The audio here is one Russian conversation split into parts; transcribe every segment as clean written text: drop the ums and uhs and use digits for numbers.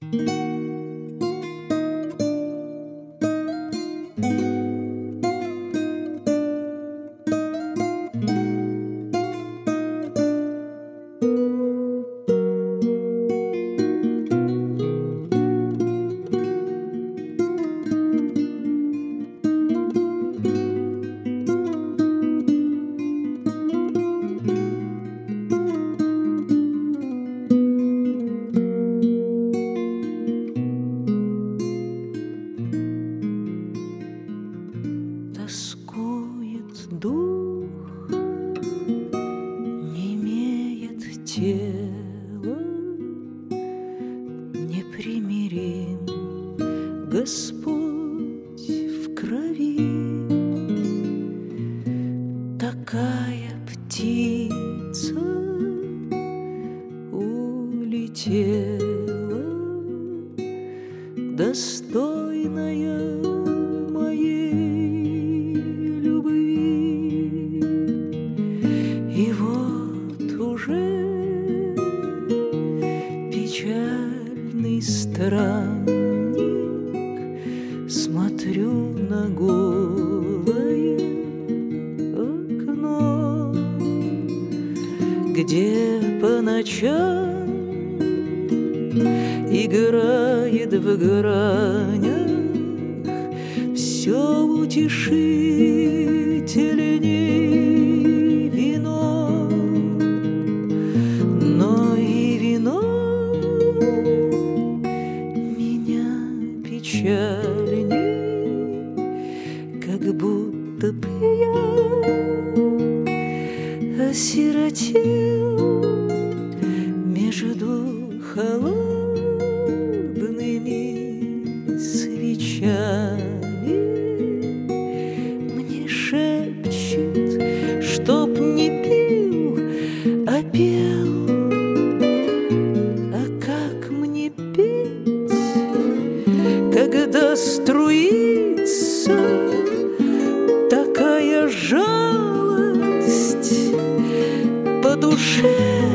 Тоскует дух, немеет тело, непримирим Господь в крови. Такая птица улетела, достойная моей любви. И вот уже печальный странник, смотрю на голое окно, где по ночам играет в гранях все утешительней вино. Но и вино меня печальней, как будто б я осиротел между холодными свечами. Мне шепчет, чтоб не пил, а пел. А как мне петь, когда струится такая жалость по душе,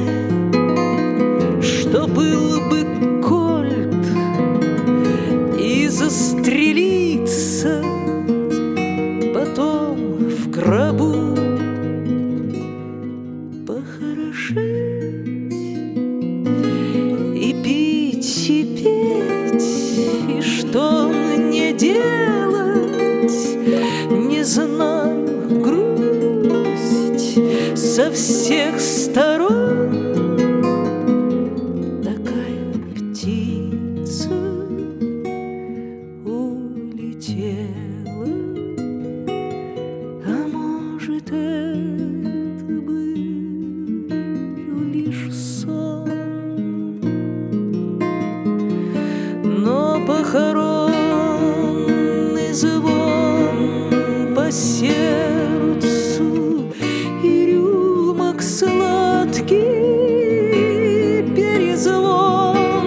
что был бы кольт и застрелиться потом в гробу, похорошеть и пить, и петь, и что мне делать, не знаю, грусть со всех сторон. Такая птица улетела, а может, это был лишь сон. Но похоронный звон по сердцу и рюмок сладкий перезвон,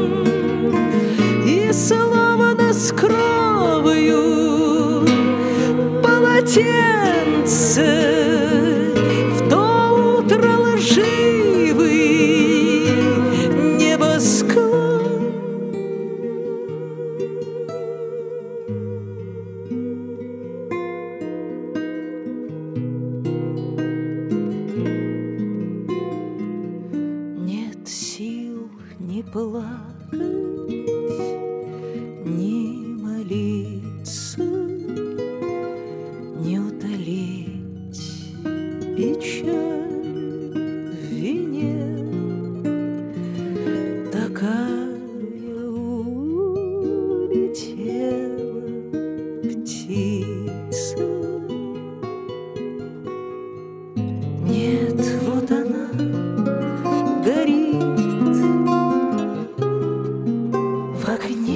и словно с кровью полотенце в то утро лживый небосклон. Нет сил ни плакать, ни молиться, не утолить печаль в вине. Такая улетела птица. Нет, вот она горит в огне.